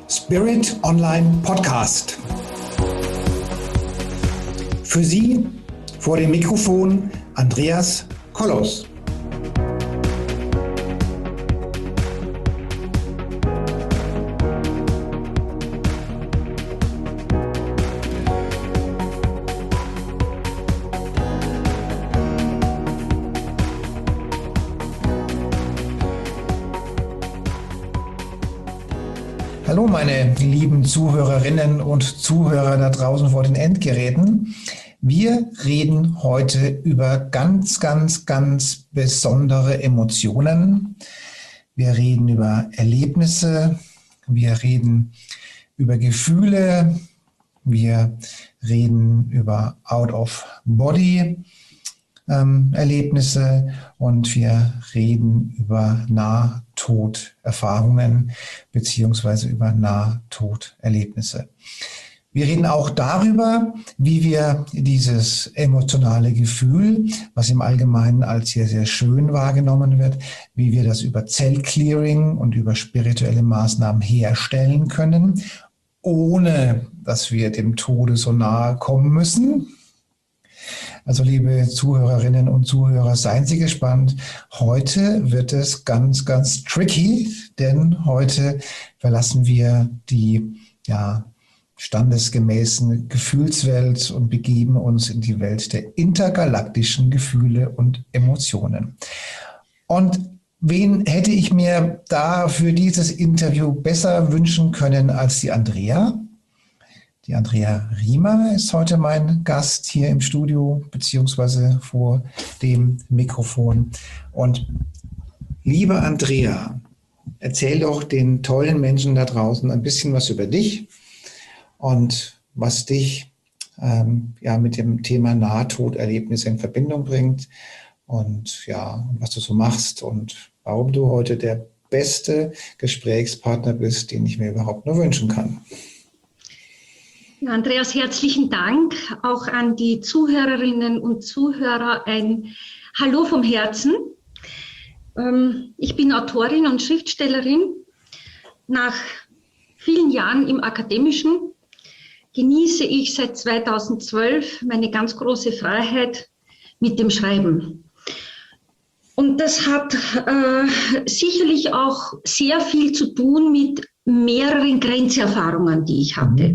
Spirit Online Podcast. Für Sie vor dem Mikrofon Andreas Kollos. Hallo meine lieben Zuhörerinnen und Zuhörer da draußen vor den Endgeräten. Wir reden heute über ganz besondere Emotionen. Wir reden über Erlebnisse, wir reden über Gefühle, wir reden über Out-of-Body-Erlebnisse und wir reden über Nahtoderfahrungen beziehungsweise über Nahtoderlebnisse. Wir reden auch darüber, wie wir dieses emotionale Gefühl, was im Allgemeinen als sehr schön wahrgenommen wird, wie wir das über Zellclearing und über spirituelle Maßnahmen herstellen können, ohne dass wir dem Tode so nahe kommen müssen. Also liebe Zuhörerinnen und Zuhörer, seien Sie gespannt. Heute wird es ganz tricky, denn heute verlassen wir die standesgemäßen Gefühlswelt und begeben uns in die Welt der intergalaktischen Gefühle und Emotionen. Und wen hätte ich mir da für dieses Interview besser wünschen können als die Andrea? Die Andrea Riemer ist heute mein Gast hier im Studio beziehungsweise vor dem Mikrofon. Und liebe Andrea, erzähl doch den tollen Menschen da draußen ein bisschen was über dich und was dich mit dem Thema Nahtoderlebnisse in Verbindung bringt und was du so machst und warum du heute der beste Gesprächspartner bist, den ich mir überhaupt nur wünschen kann. Ja, Andreas, herzlichen Dank auch an die Zuhörerinnen und Zuhörer. Ein Hallo vom Herzen. Ich bin Autorin und Schriftstellerin. Nach vielen Jahren im Akademischen genieße ich seit 2012 meine ganz große Freiheit mit dem Schreiben. Und das hat sicherlich auch sehr viel zu tun mit mehreren Grenzerfahrungen, die ich hatte.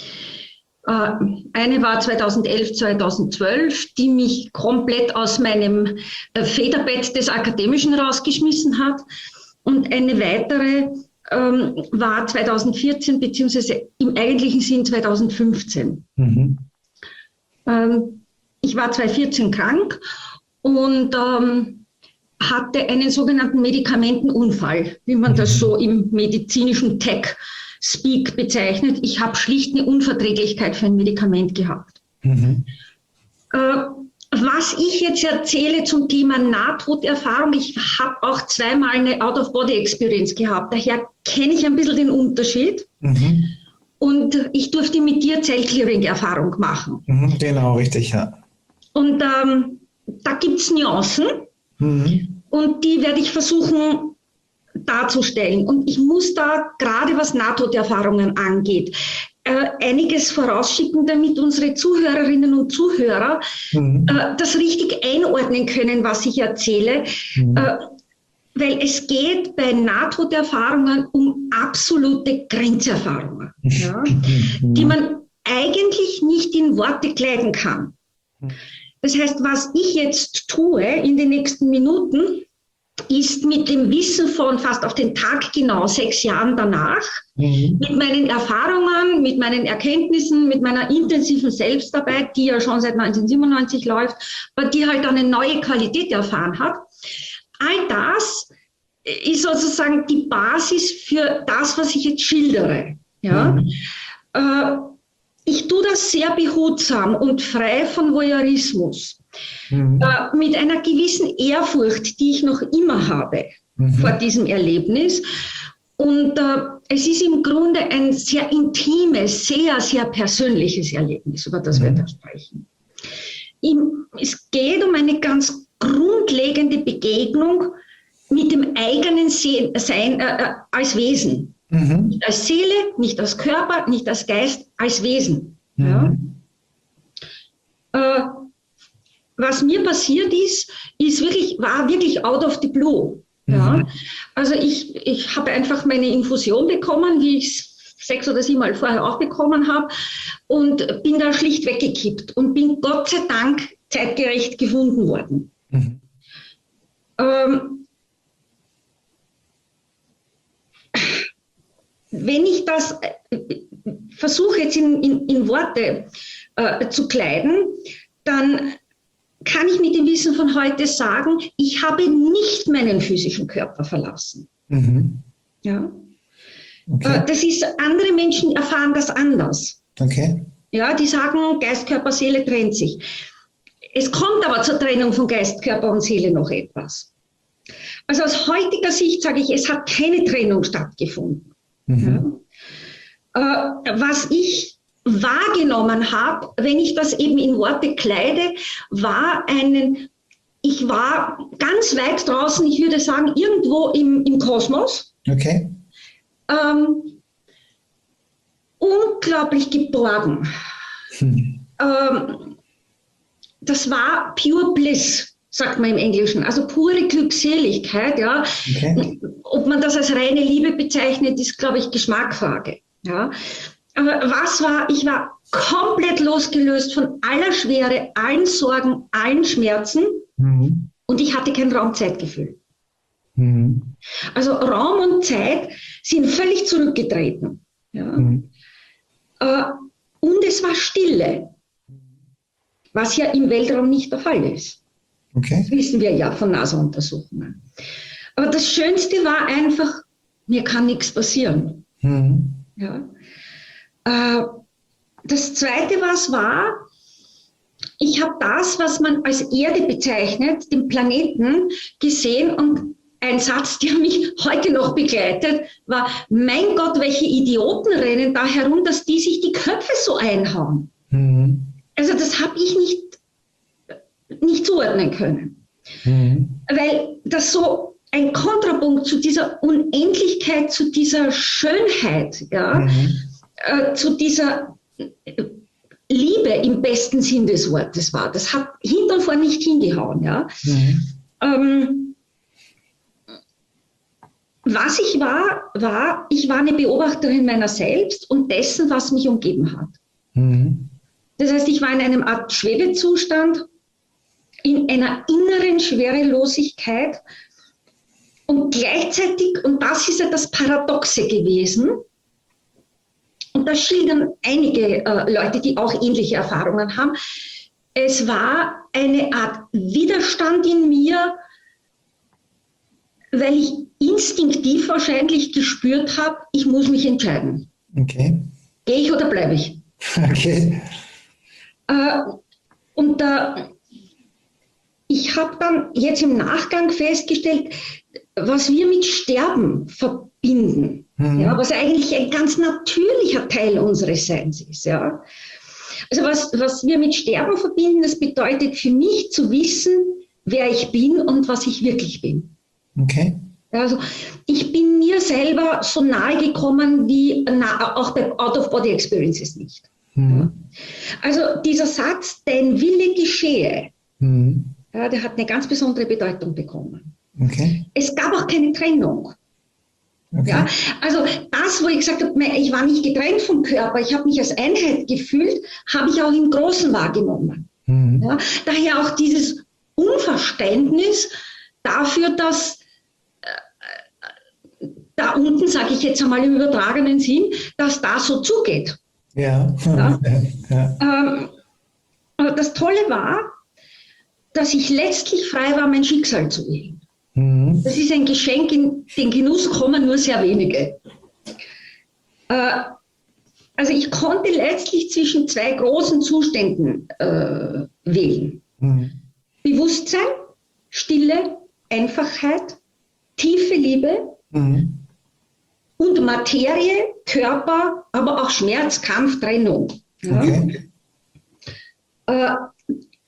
Eine war 2011, 2012, die mich komplett aus meinem Federbett des Akademischen rausgeschmissen hat. Und eine weitere war 2014, beziehungsweise im eigentlichen Sinn 2015. Mhm. Ich war 2014 krank und hatte einen sogenannten Medikamentenunfall, wie man das so im medizinischen Tech-Speak bezeichnet. Ich habe schlicht eine Unverträglichkeit für ein Medikament gehabt. Mhm. Was ich jetzt erzähle zum Thema Nahtoderfahrung, ich habe auch zweimal eine Out-of-Body-Experience gehabt, daher kenne ich ein bisschen den Unterschied. Mhm. Und ich durfte mit dir Zellclearing-Erfahrung machen. Mhm, genau, richtig, ja. Und da gibt es Nuancen und die werde ich versuchen darzustellen. Und ich muss da, gerade was Nahtoderfahrungen angeht, einiges vorausschicken, damit unsere Zuhörerinnen und Zuhörer das richtig einordnen können, was ich erzähle. Weil es geht bei Nahtoderfahrungen um absolute Grenzerfahrungen, die man eigentlich nicht in Worte kleiden kann. Das heißt, was ich jetzt tue in den nächsten Minuten, ist mit dem Wissen von fast auf den Tag genau 6 Jahren danach, mit meinen Erfahrungen, mit meinen Erkenntnissen, mit meiner intensiven Selbstarbeit, die ja schon seit 1997 läuft, aber die halt eine neue Qualität erfahren hat. All das ist sozusagen die Basis für das, was ich jetzt schildere. Ja? Ich tue das sehr behutsam und frei von Voyeurismus. Mit einer gewissen Ehrfurcht, die ich noch immer habe vor diesem Erlebnis. Und es ist im Grunde ein sehr intimes, sehr persönliches Erlebnis, über das wir da sprechen. Es geht um eine ganz grundlegende Begegnung mit dem eigenen Sein als Wesen. Nicht als Seele, nicht als Körper, nicht als Geist, als Wesen. Ja? Was mir passiert war wirklich out of the blue. Ja? Also ich habe einfach meine Infusion bekommen, wie ich es 6 oder 7 Mal vorher auch bekommen habe, und bin da schlicht weggekippt und bin Gott sei Dank zeitgerecht gefunden worden. Wenn ich das versuche jetzt in Worte zu kleiden, dann kann ich mit dem Wissen von heute sagen, ich habe nicht meinen physischen Körper verlassen. Ja? Okay. Das ist, andere Menschen erfahren das anders. Okay. Ja, die sagen, Geist, Körper, Seele trennt sich. Es kommt aber zur Trennung von Geist, Körper und Seele noch etwas. Also aus heutiger Sicht sage ich, es hat keine Trennung stattgefunden. Ja? Was ich wahrgenommen habe, wenn ich das eben in Worte kleide, ich war ganz weit draußen, ich würde sagen, irgendwo im Kosmos. Okay. Unglaublich geborgen. Das war pure bliss, sagt man im Englischen, also pure Glückseligkeit. Ja. Okay. Ob man das als reine Liebe bezeichnet, ist, glaube ich, Geschmacksfrage. Ja. Aber ich war komplett losgelöst von aller Schwere, allen Sorgen, allen Schmerzen, und ich hatte kein Raum-Zeit-Gefühl. Also Raum und Zeit sind völlig zurückgetreten. Ja. Und es war Stille, was ja im Weltraum nicht der Fall ist. Okay. Das wissen wir ja von NASA-Untersuchungen. Aber das Schönste war einfach, mir kann nichts passieren. Ja. Das Zweite, was war, ich habe das, was man als Erde bezeichnet, den Planeten, gesehen, und ein Satz, der mich heute noch begleitet, war, mein Gott, welche Idioten rennen da herum, dass die sich die Köpfe so einhauen. Also das habe ich nicht zuordnen können. Weil das so ein Kontrapunkt zu dieser Unendlichkeit, zu dieser Schönheit, ja, zu dieser Liebe im besten Sinn des Wortes war. Das hat hinten und vorne nicht hingehauen. Ja. Was ich war, ich war eine Beobachterin meiner selbst und dessen, was mich umgeben hat. Das heißt, ich war in einem Art Schwebezustand, in einer inneren Schwerelosigkeit, und gleichzeitig, und das ist ja das Paradoxe gewesen, und das schildern einige Leute, die auch ähnliche Erfahrungen haben, es war eine Art Widerstand in mir, weil ich instinktiv wahrscheinlich gespürt habe, ich muss mich entscheiden. Okay. Gehe ich oder bleibe ich? Okay. Ich habe dann jetzt im Nachgang festgestellt, was wir mit Sterben verbinden, ja, was eigentlich ein ganz natürlicher Teil unseres Seins ist. Ja. Also was wir mit Sterben verbinden, das bedeutet für mich zu wissen, wer ich bin und was ich wirklich bin. Okay. Also ich bin mir selber so nahe gekommen wie auch bei Out-of-Body-Experiences nicht. Ja. Also dieser Satz, dein Wille geschehe, ja, der hat eine ganz besondere Bedeutung bekommen. Okay. Es gab auch keine Trennung. Okay. Ja, also das, wo ich gesagt habe, ich war nicht getrennt vom Körper, ich habe mich als Einheit gefühlt, habe ich auch im Großen wahrgenommen. Ja, daher auch dieses Unverständnis dafür, dass da unten, sage ich jetzt einmal im übertragenen Sinn, dass da so zugeht. Ja. Ja. Das Tolle war, dass ich letztlich frei war, mein Schicksal zu wählen. Das ist ein Geschenk, in den Genuss kommen nur sehr wenige. Also ich konnte letztlich zwischen 2 großen Zuständen wählen. Bewusstsein, Stille, Einfachheit, tiefe Liebe und Materie, Körper, aber auch Schmerz, Kampf, Trennung. Ja. Okay.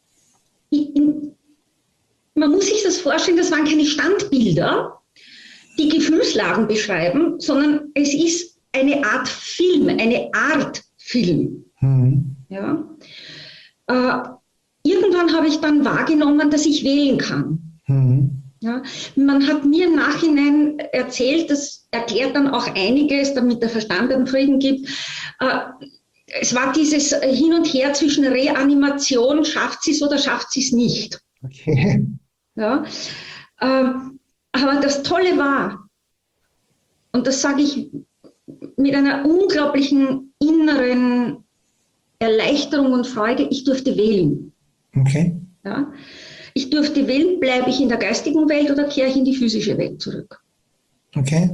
Man muss sich das vorstellen, das waren keine Standbilder, die Gefühlslagen beschreiben, sondern es ist eine Art Film, eine Art Film. Ja. Irgendwann habe ich dann wahrgenommen, dass ich wählen kann. Ja. Man hat mir im Nachhinein erzählt, das erklärt dann auch einiges, damit der Verstand einen Frieden gibt. Es war dieses Hin und Her zwischen Reanimation, schafft sie es oder schafft sie es nicht. Okay. Ja. Aber das Tolle war, und das sage ich mit einer unglaublichen inneren Erleichterung und Freude, ich durfte wählen. Okay. Ja. Ich durfte wählen, bleibe ich in der geistigen Welt oder kehre ich in die physische Welt zurück. Okay.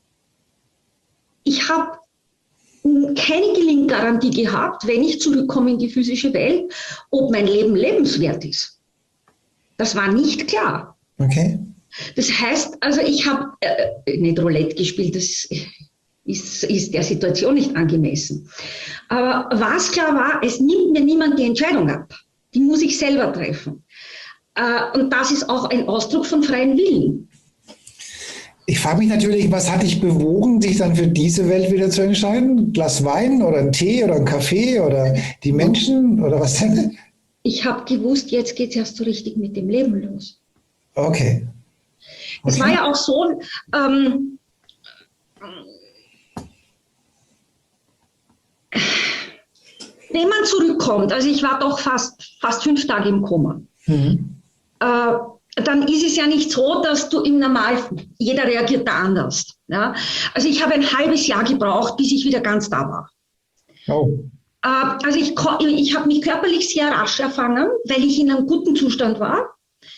Ich habe keine Gelinggarantie gehabt, wenn ich zurückkomme in die physische Welt, ob mein Leben lebenswert ist. Das war nicht klar. Okay. Das heißt, also ich habe nicht Roulette gespielt, das ist der Situation nicht angemessen. Aber was klar war, es nimmt mir niemand die Entscheidung ab. Die muss ich selber treffen. Und das ist auch ein Ausdruck von freiem Willen. Ich frage mich natürlich, was hat dich bewogen, sich dann für diese Welt wieder zu entscheiden? Ein Glas Wein oder ein Tee oder ein Kaffee oder die Menschen oder was denn? Ich habe gewusst, jetzt geht es erst so richtig mit dem Leben los. Okay. Es war ja auch so, wenn man zurückkommt, also ich war doch fast 5 Tage im Koma, dann ist es ja nicht so, dass du im Normalfall, jeder reagiert da anders. Ja? Also ich habe ein halbes Jahr gebraucht, bis ich wieder ganz da war. Oh. Also ich habe mich körperlich sehr rasch erfangen, weil ich in einem guten Zustand war.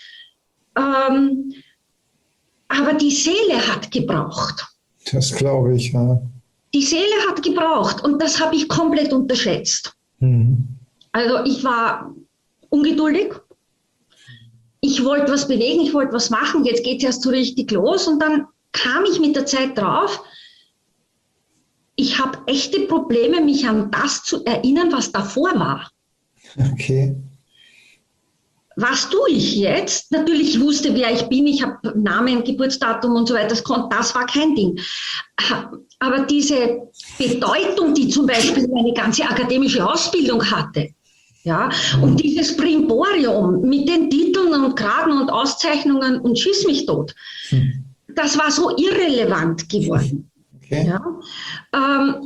Aber die Seele hat gebraucht. Das glaube ich, ja. Die Seele hat gebraucht und das habe ich komplett unterschätzt. Also ich war ungeduldig. Ich wollte was bewegen, ich wollte was machen, jetzt geht es erst so richtig los und dann kam ich mit der Zeit drauf, ich habe echte Probleme, mich an das zu erinnern, was davor war. Okay. Was tue ich jetzt? Natürlich, ich wusste, wer ich bin, ich habe Namen, Geburtsdatum und so weiter, das war kein Ding. Aber diese Bedeutung, die zum Beispiel meine ganze akademische Ausbildung hatte, ja, und dieses Brimborium mit den Titeln und Graden und Auszeichnungen und schieß mich tot, das war so irrelevant geworden. Okay. Ja.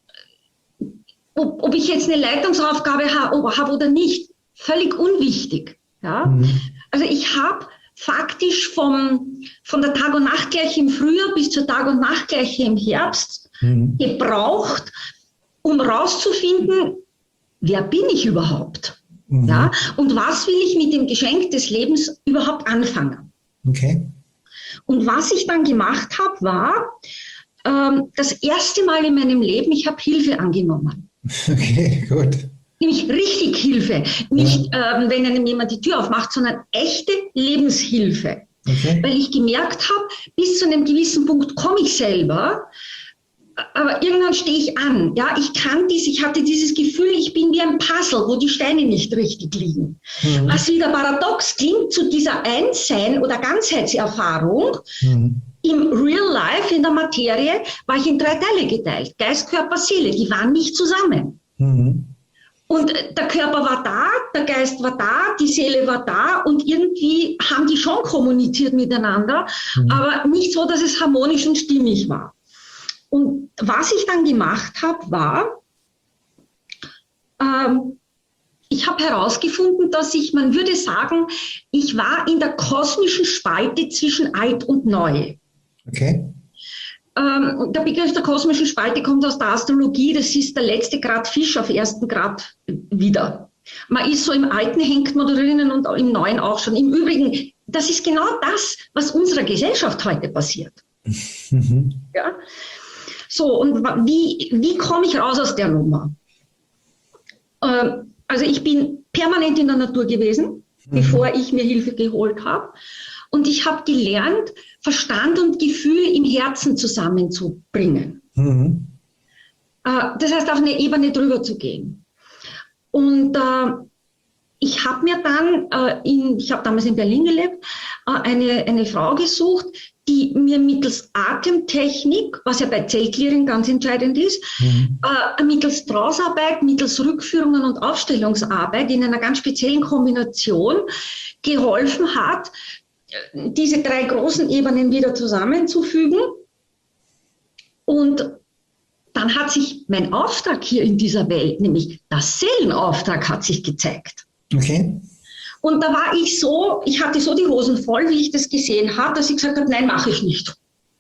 Ob ich jetzt eine Leitungsaufgabe habe oder nicht, völlig unwichtig. Ja. Also ich habe faktisch von der Tag- und Nachtgleiche im Frühjahr bis zur Tag- und Nachtgleiche im Herbst gebraucht, um rauszufinden, wer bin ich überhaupt? Ja? Und was will ich mit dem Geschenk des Lebens überhaupt anfangen? Okay. Und was ich dann gemacht habe, war das erste Mal in meinem Leben, ich habe Hilfe angenommen. Okay, gut. Nämlich richtig Hilfe. Nicht, wenn einem jemand die Tür aufmacht, sondern echte Lebenshilfe. Okay. Weil ich gemerkt habe, bis zu einem gewissen Punkt komme ich selber, aber irgendwann stehe ich an. Ja, ich hatte dieses Gefühl, ich bin wie ein Puzzle, wo die Steine nicht richtig liegen. Was wieder paradox klingt zu dieser Einssein- oder Ganzheitserfahrung. Im Real Life, in der Materie, war ich in 3 Teile geteilt. Geist, Körper, Seele, die waren nicht zusammen. Und der Körper war da, der Geist war da, die Seele war da und irgendwie haben die schon kommuniziert miteinander, aber nicht so, dass es harmonisch und stimmig war. Und was ich dann gemacht habe, war, ich habe herausgefunden, dass man würde sagen, ich war in der kosmischen Spalte zwischen alt und neu. Okay. Der Begriff der kosmischen Spalte kommt aus der Astrologie, das ist der letzte Grad Fisch auf 1. Grad wieder. Man ist so im Alten, hängt man drinnen und im Neuen auch schon. Im Übrigen, das ist genau das, was unserer Gesellschaft heute passiert. Ja? So, und wie komme ich raus aus der Nummer? Also ich bin permanent in der Natur gewesen, bevor ich mir Hilfe geholt habe. Und ich habe gelernt, Verstand und Gefühl im Herzen zusammenzubringen. Das heißt, auf eine Ebene drüber zu gehen. Und ich habe mir dann, ich habe damals in Berlin gelebt, eine Frau gesucht, die mir mittels Atemtechnik, was ja bei Zellclearing ganz entscheidend ist, mittels Trance-Arbeit, mittels Rückführungen und Aufstellungsarbeit in einer ganz speziellen Kombination geholfen hat, diese 3 großen Ebenen wieder zusammenzufügen. Und dann hat sich mein Auftrag hier in dieser Welt, nämlich der Seelenauftrag, hat sich gezeigt. Okay. Und da war ich so, ich hatte so die Hosen voll, wie ich das gesehen habe, dass ich gesagt habe, nein, mache ich nicht.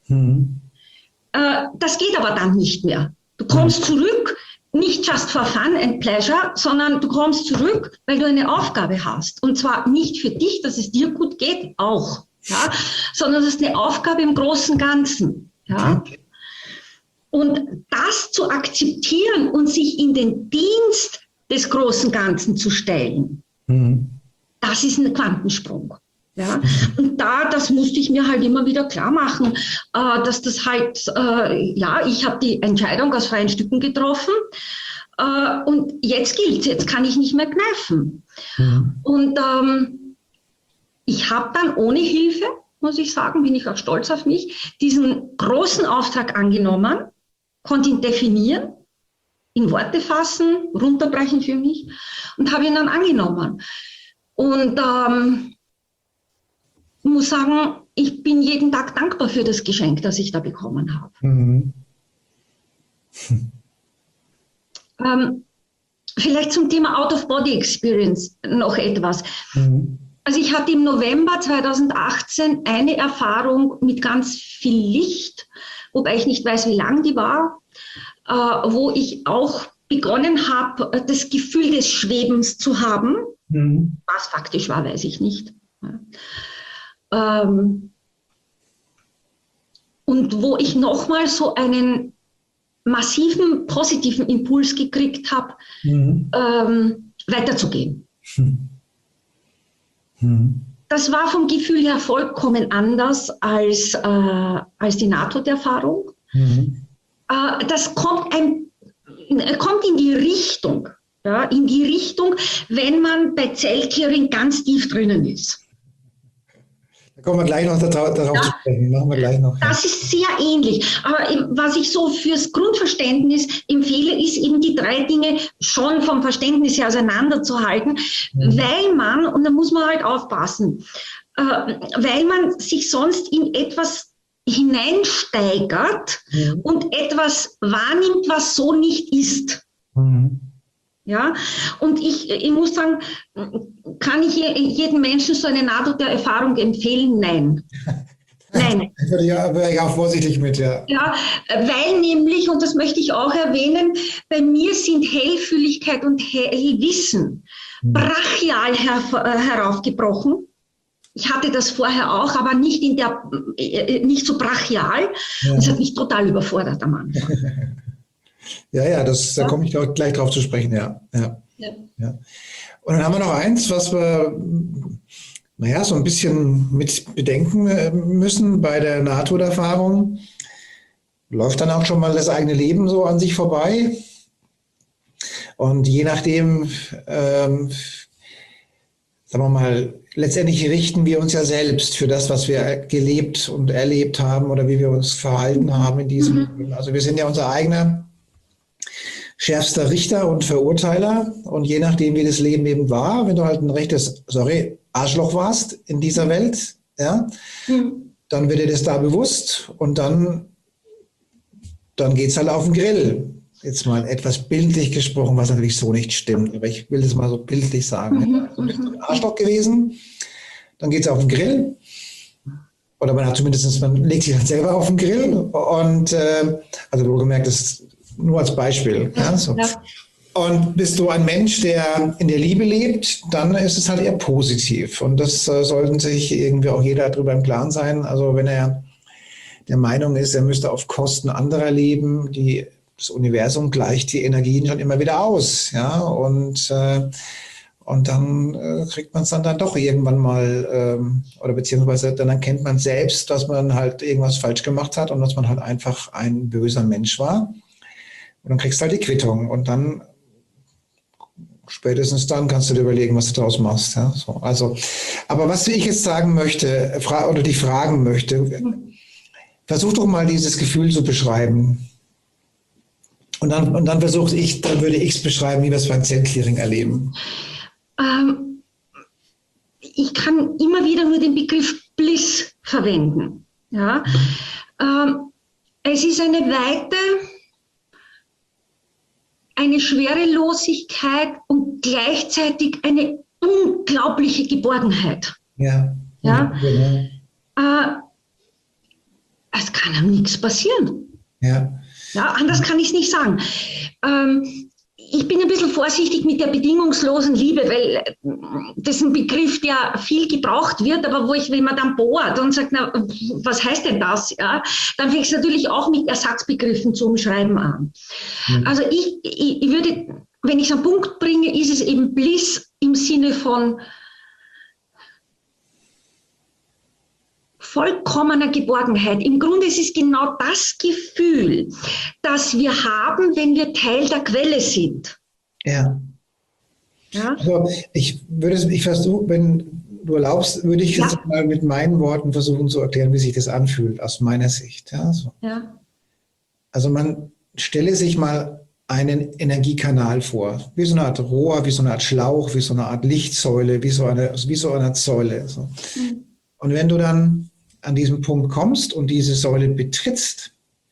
Das geht aber dann nicht mehr. Du kommst zurück, nicht just for fun and pleasure, sondern du kommst zurück, weil du eine Aufgabe hast. Und zwar nicht für dich, dass es dir gut geht, auch, ja, sondern das ist eine Aufgabe im großen Ganzen. Ja. Okay. Und das zu akzeptieren und sich in den Dienst des großen Ganzen zu stellen, das ist ein Quantensprung. Ja? Und das musste ich mir halt immer wieder klar machen, dass das halt, ich habe die Entscheidung aus freien Stücken getroffen und jetzt gilt's, jetzt kann ich nicht mehr kneifen. Und ich habe dann ohne Hilfe, muss ich sagen, bin ich auch stolz auf mich, diesen großen Auftrag angenommen, konnte ihn definieren, in Worte fassen, runterbrechen für mich und habe ihn dann angenommen. Und muss sagen, ich bin jeden Tag dankbar für das Geschenk, das ich da bekommen habe. Vielleicht zum Thema Out-of-Body-Experience noch etwas. Also ich hatte im November 2018 eine Erfahrung mit ganz viel Licht, wobei ich nicht weiß, wie lang die war, wo ich auch begonnen habe, das Gefühl des Schwebens zu haben. Was faktisch war, weiß ich nicht. Und wo ich nochmal so einen massiven, positiven Impuls gekriegt habe, weiterzugehen. Das war vom Gefühl her vollkommen anders als die Nahtoderfahrung. Das kommt in die Richtung, ja, wenn man bei Zellclearing ganz tief drinnen ist. Da kommen wir gleich noch darauf zu sprechen. Machen wir gleich noch. Das ist sehr ähnlich. Aber was ich so fürs Grundverständnis empfehle, ist eben die 3 Dinge schon vom Verständnis her auseinanderzuhalten, weil man, und da muss man halt aufpassen, weil man sich sonst in etwas hineinsteigert und etwas wahrnimmt, was so nicht ist. Ja, und ich muss sagen, kann ich jedem Menschen so eine Nahtoderfahrung empfehlen? Nein. Nein. Wäre ich auch vorsichtig mit, ja. Ja, weil nämlich, und das möchte ich auch erwähnen, bei mir sind Hellfühligkeit und Hellwissen brachial heraufgebrochen. Ich hatte das vorher auch, aber nicht nicht so brachial. Ja. Das hat mich total überfordert am Anfang. Ja, da komme ich gleich drauf zu sprechen, ja. Und dann haben wir noch eins, was wir, so ein bisschen mit bedenken müssen bei der Nahtoderfahrung. Läuft dann auch schon mal das eigene Leben so an sich vorbei. Und je nachdem, sagen wir mal, letztendlich richten wir uns ja selbst für das, was wir gelebt und erlebt haben oder wie wir uns verhalten haben in diesem Leben. Also wir sind ja unser eigener schärfster Richter und Verurteiler. Und je nachdem, wie das Leben eben war, wenn du halt ein rechtes, Arschloch warst in dieser Welt, ja, dann wird dir das da bewusst und dann geht's halt auf den Grill. Jetzt mal etwas bildlich gesprochen, was natürlich so nicht stimmt, aber ich will das mal so bildlich sagen. Du bist ein Arschloch gewesen, dann geht's auf den Grill. Oder man legt sich dann selber auf den Grill und also du gemerkt, das ist nur als Beispiel. Ja, so. Ja. Und bist du ein Mensch, der in der Liebe lebt, dann ist es halt eher positiv. Und das sollten sich irgendwie auch jeder darüber im Klaren sein. Also wenn er der Meinung ist, er müsste auf Kosten anderer leben, das Universum gleicht die Energien schon immer wieder aus. Ja? Und dann kriegt man es dann doch irgendwann mal, oder beziehungsweise dann erkennt man selbst, dass man halt irgendwas falsch gemacht hat und dass man halt einfach ein böser Mensch war. Und dann kriegst du halt die Quittung und dann spätestens dann kannst du dir überlegen, was du daraus machst. Ja? So, also, aber was ich jetzt sagen möchte oder dich fragen möchte, versuch doch mal dieses Gefühl zu beschreiben. Und dann würde ich es beschreiben, wie wir es beim Zellclearing erleben. Ich kann immer wieder nur den Begriff Bliss verwenden. Ja? Es ist eine Weite, eine Schwerelosigkeit und gleichzeitig eine unglaubliche Geborgenheit. Ja. Ja? Es kann einem nichts passieren. Ja. Ja, anders kann ich es nicht sagen. Ich bin ein bisschen vorsichtig mit der bedingungslosen Liebe, weil das ist ein Begriff, der viel gebraucht wird, aber wenn man dann bohrt und sagt, na, was heißt denn das? Ja, dann fängt es natürlich auch mit Ersatzbegriffen zu umschreiben an. Also ich würde, wenn ich es am Punkt bringe, ist es eben Bliss im Sinne von vollkommener Geborgenheit. Im Grunde ist es genau das Gefühl, das wir haben, wenn wir Teil der Quelle sind. Ja. Also wenn du erlaubst, würde ich jetzt mal mit meinen Worten versuchen zu erklären, wie sich das anfühlt, aus meiner Sicht. Ja, so. Also man stelle sich mal einen Energiekanal vor, wie so eine Art Rohr, wie so eine Art Schlauch, wie so eine Art Lichtsäule, wie so eine Säule. So. Und wenn du dann an diesem Punkt kommst und diese Säule betrittst,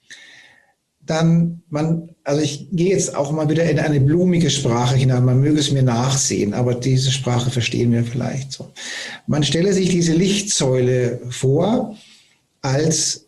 dann ich gehe jetzt auch mal wieder in eine blumige Sprache hinein, man möge es mir nachsehen, aber diese Sprache verstehen wir vielleicht so. Man stelle sich diese Lichtsäule vor als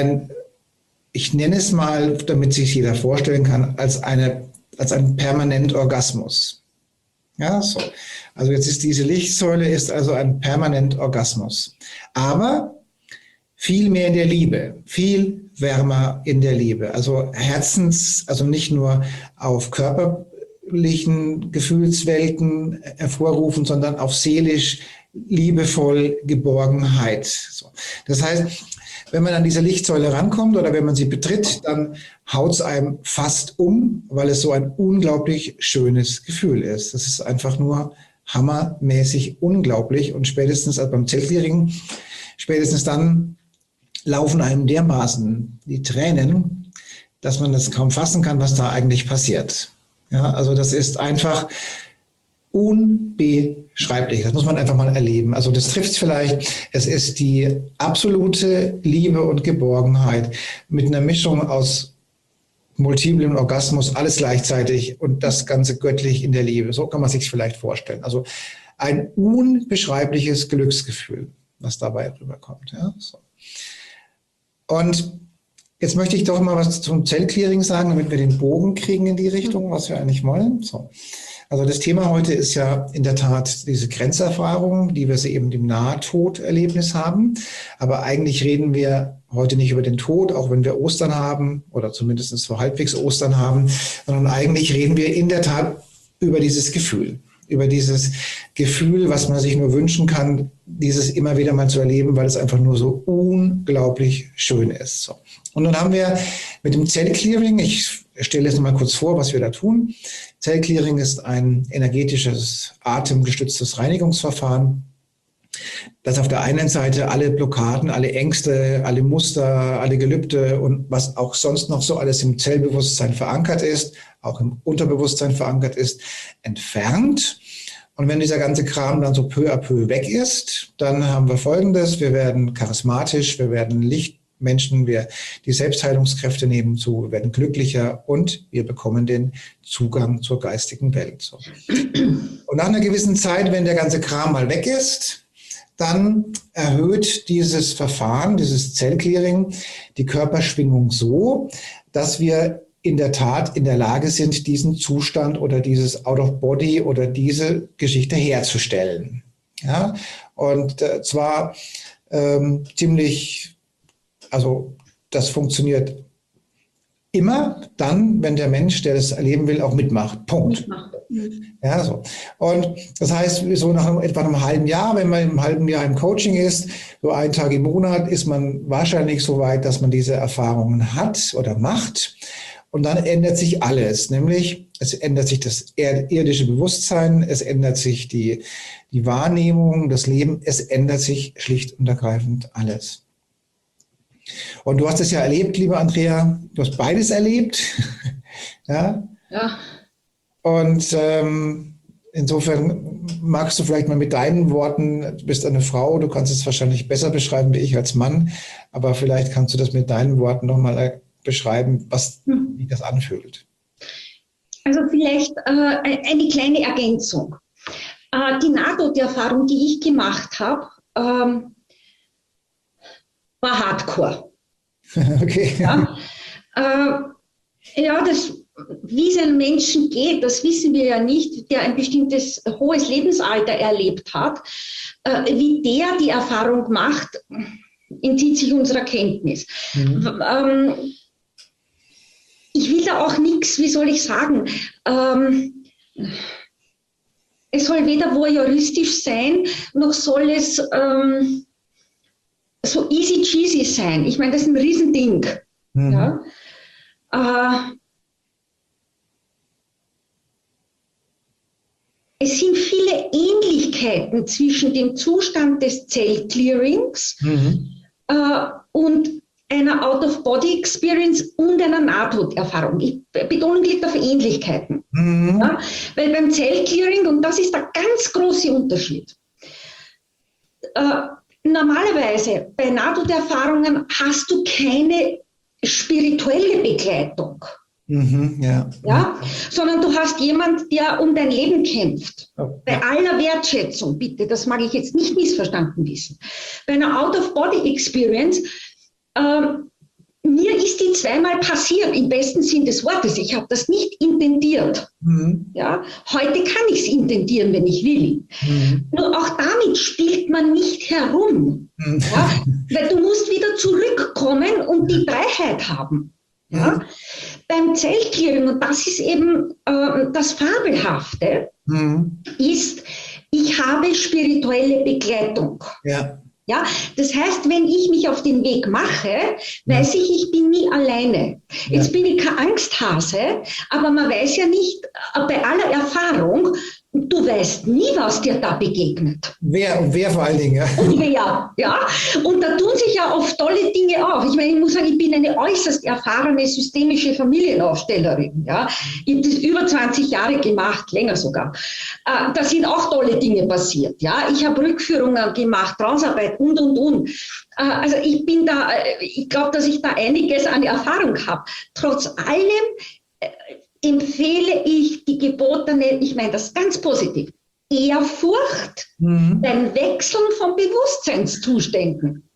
ich nenne es mal, damit sich jeder vorstellen kann, als ein permanent Orgasmus. Ja, so. Also jetzt ist diese Lichtsäule also ein permanent Orgasmus. Aber viel mehr in der Liebe, viel wärmer in der Liebe. Also also nicht nur auf körperlichen Gefühlswelten hervorrufen, sondern auf seelisch, liebevoll Geborgenheit. So. Das heißt, wenn man an diese Lichtsäule rankommt oder wenn man sie betritt, dann haut es einem fast um, weil es so ein unglaublich schönes Gefühl ist. Das ist einfach nur hammermäßig unglaublich und spätestens beim Zellclearing, spätestens dann laufen einem dermaßen die Tränen, dass man das kaum fassen kann, was da eigentlich passiert. Ja, also das ist einfach unbeschreiblich. Das muss man einfach mal erleben. Also das trifft es vielleicht. Es ist die absolute Liebe und Geborgenheit mit einer Mischung aus multiplem Orgasmus, alles gleichzeitig und das Ganze göttlich in der Liebe. So kann man sich vielleicht vorstellen. Also ein unbeschreibliches Glücksgefühl, was dabei rüberkommt. Ja, so. Und jetzt möchte ich doch mal was zum Zellclearing sagen, damit wir den Bogen kriegen in die Richtung, was wir eigentlich wollen. So. Also das Thema heute ist ja in der Tat diese Grenzerfahrung, die wir eben im Nahtoderlebnis haben. Aber eigentlich reden wir heute nicht über den Tod, auch wenn wir Ostern haben oder zumindest so halbwegs Ostern haben, sondern eigentlich reden wir in der Tat über dieses Gefühl. Über dieses Gefühl, was man sich nur wünschen kann, dieses immer wieder mal zu erleben, weil es einfach nur so unglaublich schön ist. So. Und nun haben wir mit dem Zellclearing, ich stelle jetzt mal kurz vor, was wir da tun. Zellclearing ist ein energetisches, atemgestütztes Reinigungsverfahren, das auf der einen Seite alle Blockaden, alle Ängste, alle Muster, alle Gelübde und was auch sonst noch so alles im Zellbewusstsein verankert ist, auch im Unterbewusstsein verankert ist, entfernt. Und wenn dieser ganze Kram dann so peu à peu weg ist, dann haben wir Folgendes: Wir werden charismatisch, wir werden Lichtmenschen, die Selbstheilungskräfte nehmen zu, wir werden glücklicher und wir bekommen den Zugang zur geistigen Welt. So. Und nach einer gewissen Zeit, wenn der ganze Kram mal weg ist, dann erhöht dieses Verfahren, dieses Zellclearing, die Körperschwingung so, dass wir in der Tat in der Lage sind, diesen Zustand oder dieses Out-of-Body oder diese Geschichte herzustellen. Ja? Und zwar also das funktioniert immer dann, wenn der Mensch, der das erleben will, auch mitmacht. Punkt. Ja, so. Und das heißt, so nach etwa einem halben Jahr, wenn man im halben Jahr im Coaching ist, so einen Tag im Monat, ist man wahrscheinlich so weit, dass man diese Erfahrungen hat oder macht. Und dann ändert sich alles, nämlich es ändert sich das irdische Bewusstsein, es ändert sich die Wahrnehmung, das Leben, es ändert sich schlicht und ergreifend alles. Und du hast es ja erlebt, liebe Andrea, du hast beides erlebt. Ja. Und insofern magst du vielleicht mal mit deinen Worten, du bist eine Frau, du kannst es wahrscheinlich besser beschreiben wie ich als Mann, aber vielleicht kannst du das mit deinen Worten nochmal beschreiben, wie das anfühlt. Also vielleicht eine kleine Ergänzung. Die Nahtoderfahrung, die ich gemacht habe, war Hardcore. Okay. Wie es einem Menschen geht, das wissen wir ja nicht, der ein bestimmtes hohes Lebensalter erlebt hat. Wie der die Erfahrung macht, entzieht sich unserer Kenntnis. Ich will da auch nichts, wie soll ich sagen, es soll weder voyeuristisch sein, noch soll es so easy cheesy sein. Ich meine, das ist ein Riesending. Ja? Es sind viele Ähnlichkeiten zwischen dem Zustand des Zellclearings und einer Out-of-Body-Experience und einer Nahtoderfahrung. Die Betonung liegt auf Ähnlichkeiten. Ja? Weil beim Zellclearing, und das ist der ganz große Unterschied, normalerweise bei Nahtoderfahrungen hast du keine spirituelle Begleitung. Sondern du hast jemand, der um dein Leben kämpft. Bei aller Wertschätzung, bitte, das mag ich jetzt nicht missverstanden wissen. Bei einer Out-of-Body-Experience, mir ist die zweimal passiert, im besten Sinn des Wortes. Ich habe das nicht intendiert. Ja? Heute kann ich es intendieren, wenn ich will. Nur auch damit spielt man nicht herum. Ja? Weil du musst wieder zurückkommen und die Freiheit haben. Ja? Beim Zellclearing, und das ist eben das Fabelhafte, ist, ich habe spirituelle Begleitung. Ja, das heißt, wenn ich mich auf den Weg mache, weiß ich bin nie alleine. Jetzt bin ich kein Angsthase, aber man weiß ja nicht, bei aller Erfahrung, du weißt nie, was dir da begegnet. Wer vor allen Dingen. Und wer, ja. Und da tun sich ja oft tolle Dinge auf. Ich meine, ich muss sagen, ich bin eine äußerst erfahrene systemische Familienaufstellerin. Ja. Ich habe das über 20 Jahre gemacht, länger sogar. Da sind auch tolle Dinge passiert. Ja. Ich habe Rückführungen gemacht, Traunsarbeit und. Also ich bin da, ich glaube, dass ich da einiges an Erfahrung habe. Trotz allem empfehle ich die gebotene, ich meine das ganz positiv, Ehrfurcht beim Wechseln von Bewusstseinszuständen.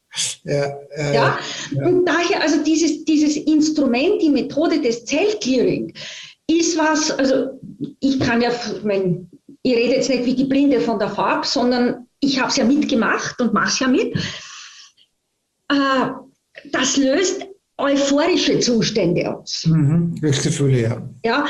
Und daher, also dieses Instrument, die Methode des Zellclearing, ist was, also ich kann ja, ich rede jetzt nicht wie die Blinde von der Farbe, sondern ich habe es ja mitgemacht und mache es ja mit. Das löst euphorische Zustände aus. Glücksgefühle, ja.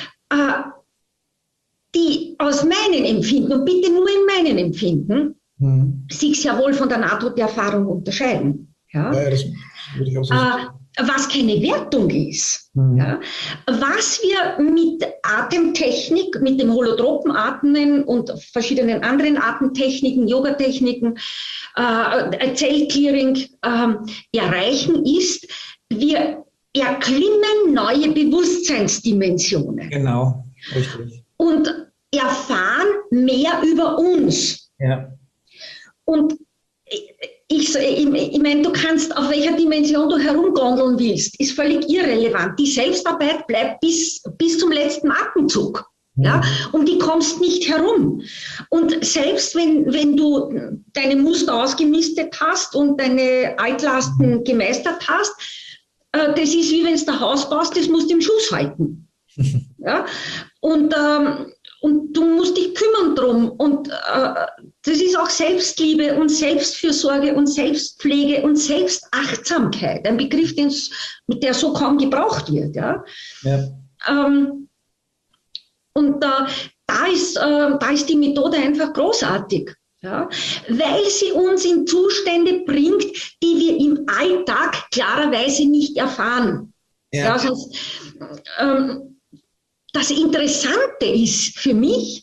Die aus meinem Empfinden, und bitte nur in meinem Empfinden, sich sehr wohl von der Nahtoderfahrung unterscheiden. Ja, das würde ich auch so sagen. Was keine Wertung ist. Ja. Was wir mit Atemtechnik, mit dem Holotropenatmen und verschiedenen anderen Atemtechniken, Yogatechniken, Zellclearing erreichen, ist, wir erklimmen neue Bewusstseinsdimensionen. Genau, richtig. Und erfahren mehr über uns. Ja. Und ich meine, du kannst, auf welcher Dimension du herumgondeln willst, ist völlig irrelevant. Die Selbstarbeit bleibt bis zum letzten Atemzug. Ja, um die kommst nicht herum. Und selbst wenn du deine Muster ausgemistet hast und deine Altlasten gemeistert hast, das ist wie wenn du ein Haus baust, das musst du im Schuss halten. Ja? Und du musst dich kümmern drum. Und das ist auch Selbstliebe und Selbstfürsorge und Selbstpflege und Selbstachtsamkeit. Ein Begriff, der so kaum gebraucht wird. Ja? Und da ist die Methode einfach großartig. Ja, weil sie uns in Zustände bringt, die wir im Alltag klarerweise nicht erfahren. Ja. Sonst, das Interessante ist für mich,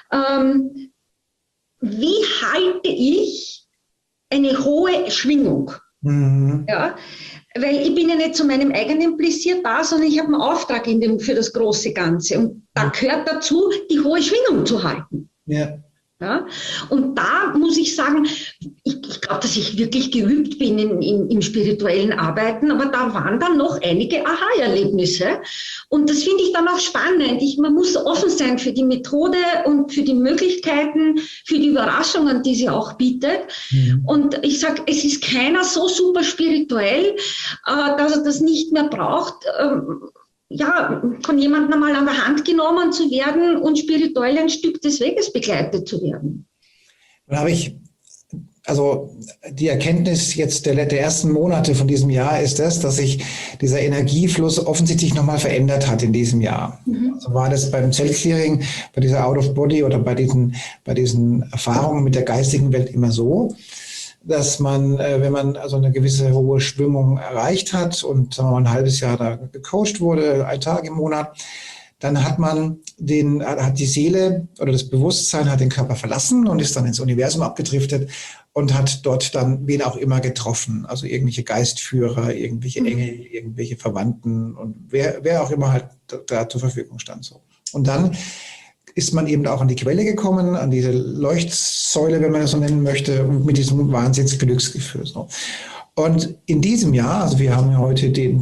wie halte ich eine hohe Schwingung? Ja, weil ich bin ja nicht zu meinem eigenen Pläsier da, sondern ich habe einen Auftrag für das große Ganze. Und da gehört dazu, die hohe Schwingung zu halten. Ja. Ja, und da muss ich sagen, ich glaube, dass ich wirklich geübt bin im spirituellen Arbeiten, aber da waren dann noch einige Aha-Erlebnisse. Und das finde ich dann auch spannend. Man muss offen sein für die Methode und für die Möglichkeiten, für die Überraschungen, die sie auch bietet. Und ich sage, es ist keiner so super spirituell, dass er das nicht mehr braucht. Von jemandem einmal an der Hand genommen zu werden und spirituell ein Stück des Weges begleitet zu werden. Dann habe ich, also die Erkenntnis jetzt der ersten Monate von diesem Jahr ist das, dass sich dieser Energiefluss offensichtlich nochmal verändert hat in diesem Jahr. Also war das beim Zellclearing, bei dieser Out-of-Body oder bei diesen Erfahrungen mit der geistigen Welt immer so, dass man, wenn man also eine gewisse hohe Schwingung erreicht hat und sagen wir mal, ein halbes Jahr da gecoacht wurde, 1 Tag im Monat, dann hat die Seele oder das Bewusstsein hat den Körper verlassen und ist dann ins Universum abgedriftet und hat dort dann wen auch immer getroffen, also irgendwelche Geistführer, irgendwelche Engel, irgendwelche Verwandten und wer auch immer halt da zur Verfügung stand. So. Und dann ist man eben auch an die Quelle gekommen, an diese Leuchtsäule, wenn man das so nennen möchte, und mit diesem Wahnsinnsglücksgefühl. So. Und in diesem Jahr, also wir haben ja heute den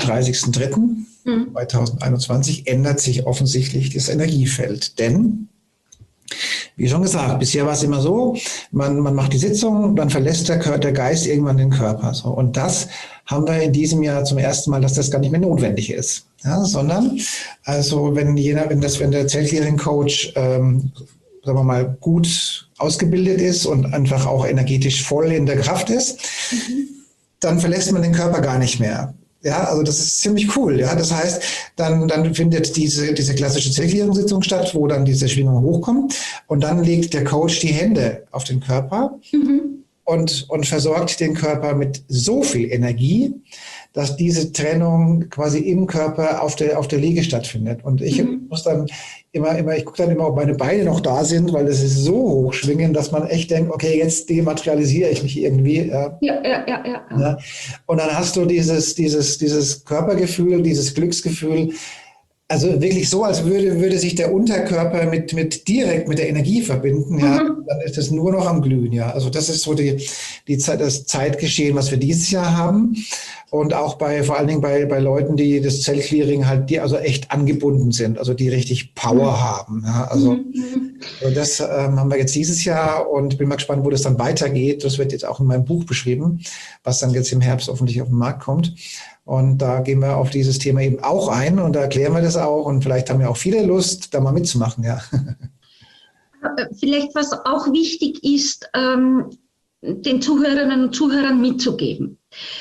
30.03.2021, ändert sich offensichtlich das Energiefeld. Denn, wie schon gesagt, bisher war es immer so, man macht die Sitzung, dann verlässt der Geist irgendwann den Körper. So. Und das haben wir in diesem Jahr zum ersten Mal, dass das gar nicht mehr notwendig ist. Ja, sondern, also wenn der Zellclearing-Coach, sagen wir mal, gut ausgebildet ist und einfach auch energetisch voll in der Kraft ist, dann verlässt man den Körper gar nicht mehr. Ja, also das ist ziemlich cool. Ja, das heißt, dann findet diese klassische Zellclearing-Sitzung statt, wo dann diese Schwingung hochkommt, und dann legt der Coach die Hände auf den Körper und versorgt den Körper mit so viel Energie, dass diese Trennung quasi im Körper auf der Liege stattfindet. Und ich muss dann ich gucke dann immer, ob meine Beine noch da sind, weil das ist so hochschwingend, dass man echt denkt, okay, jetzt dematerialisiere ich mich irgendwie. Ja. Und dann hast du dieses Körpergefühl, dieses Glücksgefühl, also wirklich so, als würde sich der Unterkörper direkt mit der Energie verbinden, ja. Dann ist es nur noch am Glühen, ja. Also das ist so das Zeitgeschehen, was wir dieses Jahr haben. Und auch vor allen Dingen bei Leuten, die das Zellclearing halt, die also echt angebunden sind, also die richtig Power haben. Ja. Also das haben wir jetzt dieses Jahr und bin mal gespannt, wo das dann weitergeht. Das wird jetzt auch in meinem Buch beschrieben, was dann jetzt im Herbst hoffentlich auf den Markt kommt. Und da gehen wir auf dieses Thema eben auch ein und da erklären wir das auch und vielleicht haben ja auch viele Lust, da mal mitzumachen, ja. Vielleicht, was auch wichtig ist, den Zuhörerinnen und Zuhörern mitzugeben.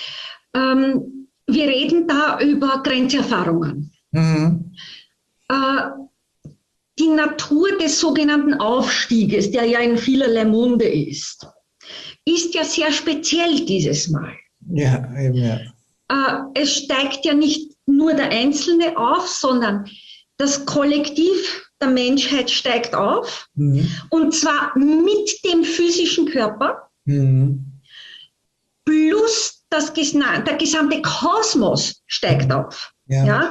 Wir reden da über Grenzerfahrungen. Die Natur des sogenannten Aufstieges, der ja in vielerlei Munde ist ja sehr speziell dieses Mal. Ja, eben, ja. Es steigt ja nicht nur der Einzelne auf, sondern das Kollektiv der Menschheit steigt auf. Und zwar mit dem physischen Körper plus der gesamte Kosmos steigt auf. Ja?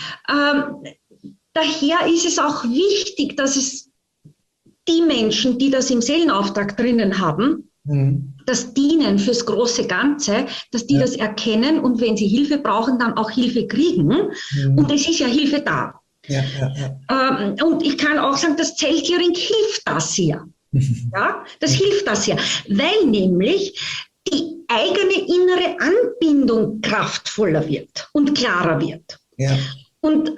Daher ist es auch wichtig, dass es die Menschen, die das im Seelenauftrag drinnen haben, das Dienen fürs große Ganze, dass die das erkennen und wenn sie Hilfe brauchen, dann auch Hilfe kriegen. Und es ist ja Hilfe da. Und ich kann auch sagen, das Zellclearing hilft das sehr. Ja, das hilft das sehr, weil nämlich die eigene innere Anbindung kraftvoller wird und klarer wird. Und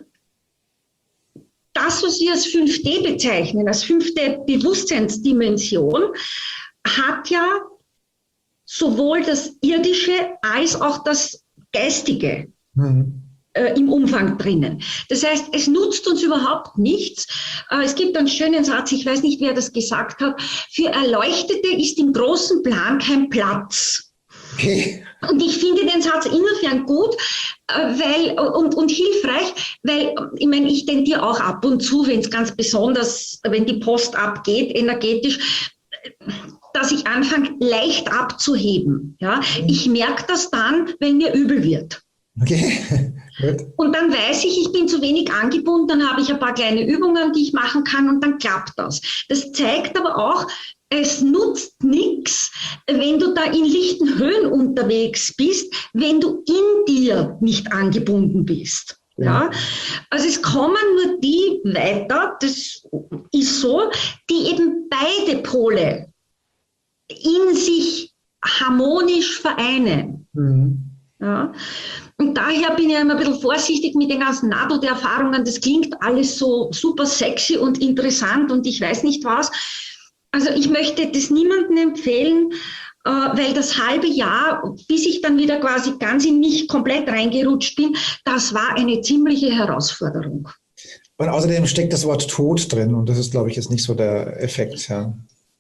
das, was wir als 5D bezeichnen, als 5. Bewusstseinsdimension, hat ja sowohl das Irdische als auch das Geistige im Umfang drinnen. Das heißt, es nutzt uns überhaupt nichts. Es gibt einen schönen Satz, ich weiß nicht, wer das gesagt hat, für Erleuchtete ist im großen Plan kein Platz. Okay. Und ich finde den Satz insofern gut, und hilfreich, weil, ich meine, ich tendiere auch ab und zu, wenn es ganz besonders, wenn die Post abgeht, energetisch, dass ich anfange, leicht abzuheben. Ja? Ich merke das dann, wenn mir übel wird. Okay, gut. Und dann weiß ich bin zu wenig angebunden, dann habe ich ein paar kleine Übungen, die ich machen kann und dann klappt das. Das zeigt aber auch, es nutzt nichts, wenn du da in lichten Höhen unterwegs bist, wenn du in dir nicht angebunden bist. Ja? Also es kommen nur die weiter, das ist so, die eben beide Pole in sich harmonisch vereinen. Ja? Und daher bin ich immer ein bisschen vorsichtig mit den ganzen Nahtoderfahrungen. Das klingt alles so super sexy und interessant und ich weiß nicht was. Also ich möchte das niemandem empfehlen, weil das halbe Jahr, bis ich dann wieder quasi ganz in mich komplett reingerutscht bin, das war eine ziemliche Herausforderung. Und außerdem steckt das Wort Tod drin und das ist, glaube ich, jetzt nicht so der Effekt. Ja.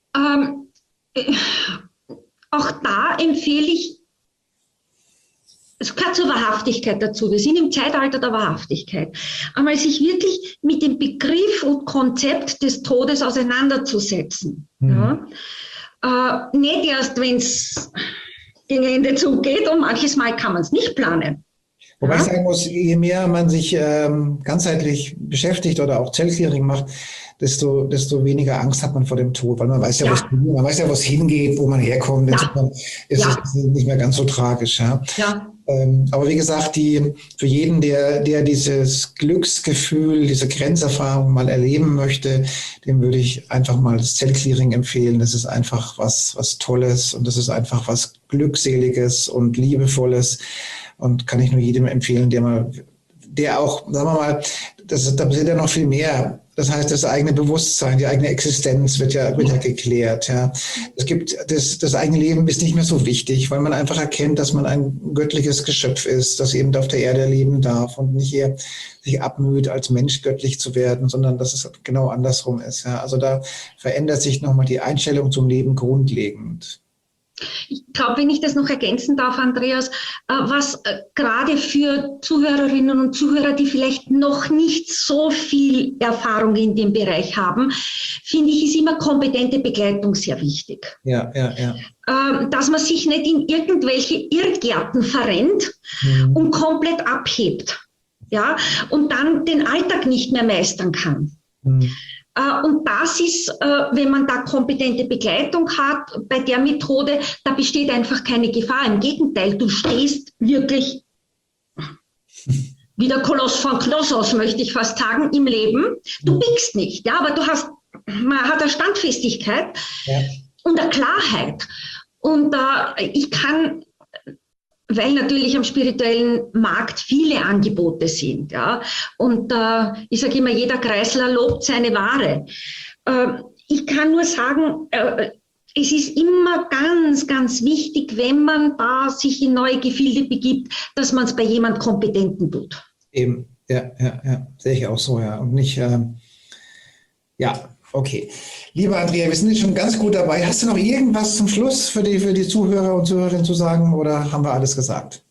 Auch da empfehle ich, es gehört zur Wahrhaftigkeit dazu. Wir sind im Zeitalter der Wahrhaftigkeit. Einmal sich wirklich mit dem Begriff und Konzept des Todes auseinanderzusetzen. Ja? Nicht erst, wenn es gegen Ende zugeht und manches Mal kann man es nicht planen. Wobei ich sagen muss, je mehr man sich ganzheitlich beschäftigt oder auch Zellclearing macht, desto weniger Angst hat man vor dem Tod, weil man weiß ja, wo es hingeht, wo man herkommt. Insofern ist es nicht mehr ganz so tragisch. Ja. Aber wie gesagt, für jeden, der dieses Glücksgefühl, diese Grenzerfahrung mal erleben möchte, dem würde ich einfach mal das Zellclearing empfehlen. Das ist einfach was Tolles und das ist einfach was Glückseliges und Liebevolles. Und kann ich nur jedem empfehlen, der auch, sagen wir mal, da sind ja noch viel mehr. Das heißt, das eigene Bewusstsein, die eigene Existenz wird ja geklärt. Ja. Es gibt das eigene Leben ist nicht mehr so wichtig, weil man einfach erkennt, dass man ein göttliches Geschöpf ist, das eben auf der Erde leben darf und nicht hier sich abmüht, als Mensch göttlich zu werden, sondern dass es genau andersrum ist. Ja. Also da verändert sich nochmal die Einstellung zum Leben grundlegend. Ich glaube, wenn ich das noch ergänzen darf, Andreas, was gerade für Zuhörerinnen und Zuhörer, die vielleicht noch nicht so viel Erfahrung in dem Bereich haben, finde ich, ist immer kompetente Begleitung sehr wichtig. Ja. Dass man sich nicht in irgendwelche Irrgärten verrennt und komplett abhebt, ja, und dann den Alltag nicht mehr meistern kann. Und das ist, wenn man da kompetente Begleitung hat bei der Methode, da besteht einfach keine Gefahr. Im Gegenteil, du stehst wirklich wie der Koloss von Knossos, möchte ich fast sagen, im Leben. Du biegst nicht, ja, aber man hat eine Standfestigkeit und eine Klarheit. Und ich kann, weil natürlich am spirituellen Markt viele Angebote sind. Ja? Und ich sage immer, jeder Kreisler lobt seine Ware. Ich kann nur sagen, es ist immer ganz, ganz wichtig, wenn man da sich in neue Gefilde begibt, dass man es bei jemand Kompetenten tut. Eben, ja, sehe ich auch so, ja. Und nicht, okay. Lieber Andrea, wir sind jetzt schon ganz gut dabei. Hast du noch irgendwas zum Schluss für die Zuhörer und Zuhörerinnen zu sagen oder haben wir alles gesagt?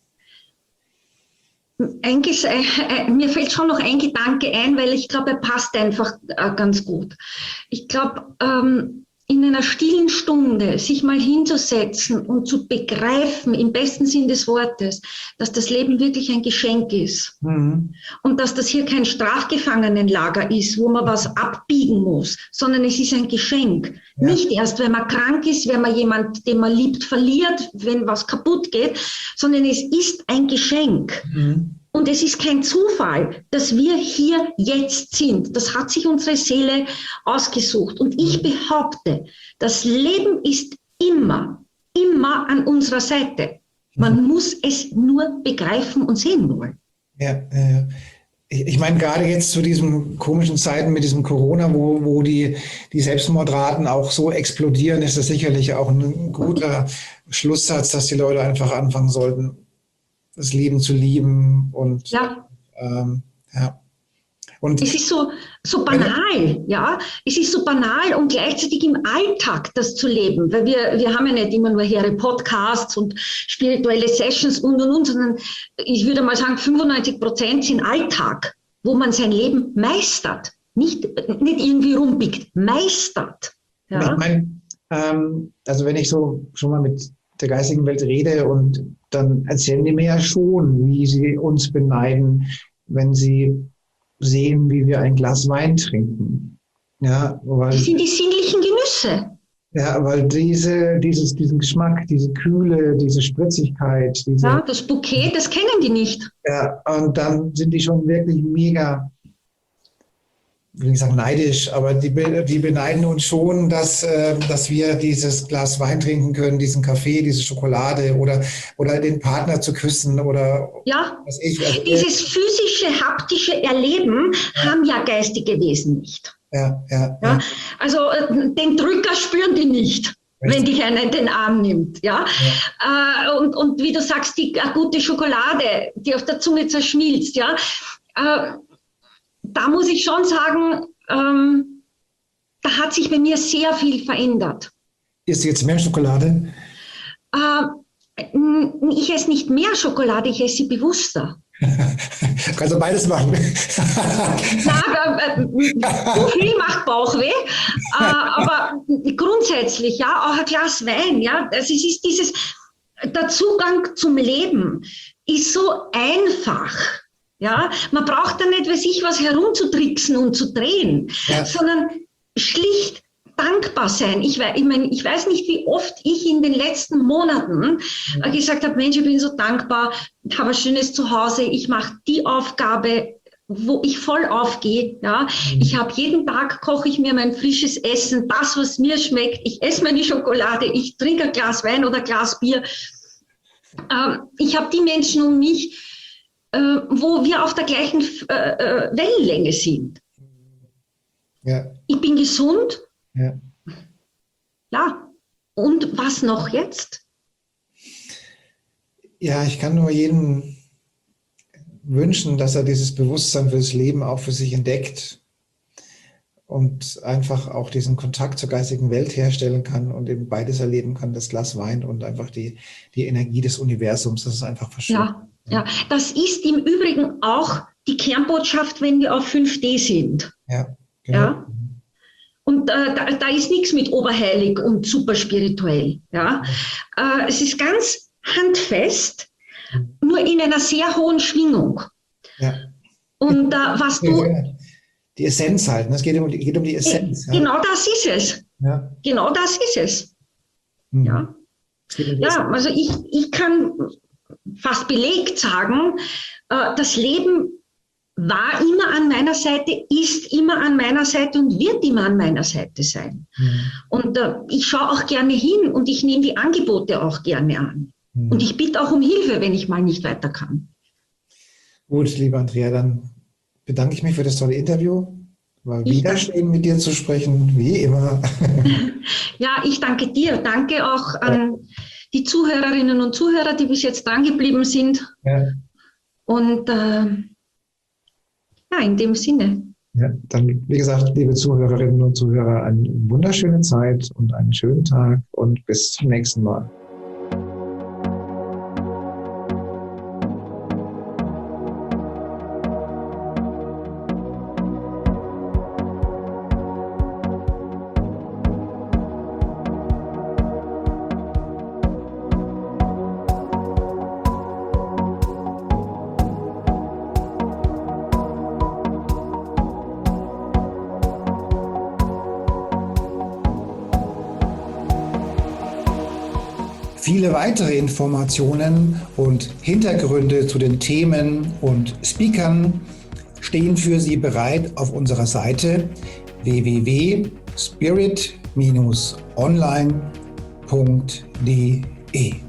Mir fällt schon noch ein Gedanke ein, weil ich glaube, er passt einfach ganz gut. Ich glaube, in einer stillen Stunde sich mal hinzusetzen und zu begreifen, im besten Sinn des Wortes, dass das Leben wirklich ein Geschenk ist. Und dass das hier kein Strafgefangenenlager ist, wo man was abbiegen muss, sondern es ist ein Geschenk. Ja. Nicht erst, wenn man krank ist, wenn man jemand, den man liebt, verliert, wenn was kaputt geht, sondern es ist ein Geschenk. Und es ist kein Zufall, dass wir hier jetzt sind. Das hat sich unsere Seele ausgesucht. Und ich behaupte, das Leben ist immer an unserer Seite. Man muss es nur begreifen und sehen wollen. Ja. Ich meine, gerade jetzt zu diesen komischen Zeiten mit diesem Corona, wo die Selbstmordraten auch so explodieren, ist das sicherlich auch ein guter Schlusssatz, dass die Leute einfach anfangen sollten, das Leben zu lieben und Und es ist so banal, ja. Es ist so banal und gleichzeitig im Alltag das zu leben, weil wir haben ja nicht immer nur hehre Podcasts und spirituelle Sessions und, sondern ich würde mal sagen, 95% sind Alltag, wo man sein Leben meistert. Nicht irgendwie rumbiegt, meistert. Ja? Ich meine, also wenn ich so schon mal mit der geistigen Welt rede und dann erzählen die mir ja schon, wie sie uns beneiden, wenn sie sehen, wie wir ein Glas Wein trinken. Ja, weil, das sind die sinnlichen Genüsse. Ja, weil diesen Geschmack, diese Kühle, diese Spritzigkeit, ja, das Bouquet, das kennen die nicht. Ja, und dann sind die schon wirklich mega, ich will nicht sagen neidisch, aber die beneiden uns schon, dass wir dieses Glas Wein trinken können, diesen Kaffee, diese Schokolade oder den Partner zu küssen oder was ich. Also dieses physische, haptische Erleben haben ja geistige Wesen nicht. Ja. Also den Drücker spüren die nicht, wenn dich einer in den Arm nimmt. Ja? Und wie du sagst, die gute Schokolade, die auf der Zunge zerschmilzt, ja. Da muss ich schon sagen, da hat sich bei mir sehr viel verändert. Isst du jetzt mehr Schokolade? Ich esse nicht mehr Schokolade, ich esse sie bewusster. Kannst du beides machen? Zu viel macht Bauchweh, aber grundsätzlich, ja, auch ein Glas Wein, ja, es ist der Zugang zum Leben ist so einfach. Ja, man braucht da nicht, was herumzutricksen und zu drehen, sondern schlicht dankbar sein. Ich weiß nicht, wie oft ich in den letzten Monaten gesagt habe, Mensch, ich bin so dankbar, ich habe ein schönes Zuhause, ich mache die Aufgabe, wo ich voll aufgehe. Ja. Ich habe jeden Tag, koche ich mir mein frisches Essen, das, was mir schmeckt. Ich esse meine Schokolade, ich trinke ein Glas Wein oder ein Glas Bier. Ich habe die Menschen um mich, wo wir auf der gleichen Wellenlänge sind. Ja. Ich bin gesund. Ja. Und was noch jetzt? Ja, ich kann nur jedem wünschen, dass er dieses Bewusstsein fürs Leben auch für sich entdeckt und einfach auch diesen Kontakt zur geistigen Welt herstellen kann und eben beides erleben kann, das Glas Wein und einfach die Energie des Universums, das ist einfach verschwunden. Ja, das ist im Übrigen auch die Kernbotschaft, wenn wir auf 5D sind. Ja, genau. Ja? Und da ist nichts mit oberheilig und super spirituell. Ja? Es ist ganz handfest, nur in einer sehr hohen Schwingung. Ja. Und was du... Die Essenz halt, es geht um die Essenz. Genau das ist es. Ja. Genau das ist es. Ja, also ich kann fast belegt sagen, das Leben war immer an meiner Seite, ist immer an meiner Seite und wird immer an meiner Seite sein. Und ich schaue auch gerne hin und ich nehme die Angebote auch gerne an. Und ich bitte auch um Hilfe, wenn ich mal nicht weiter kann. Gut, liebe Andrea, dann bedanke ich mich für das tolle Interview. War wieder schön, mit dir zu sprechen, wie immer. Ja, ich danke dir. Danke auch an die Zuhörerinnen und Zuhörer, die bis jetzt dran geblieben sind. Ja. Und in dem Sinne. Ja, dann, wie gesagt, liebe Zuhörerinnen und Zuhörer, eine wunderschöne Zeit und einen schönen Tag und bis zum nächsten Mal. Viele weitere Informationen und Hintergründe zu den Themen und Speakern stehen für Sie bereit auf unserer Seite www.spirit-online.de.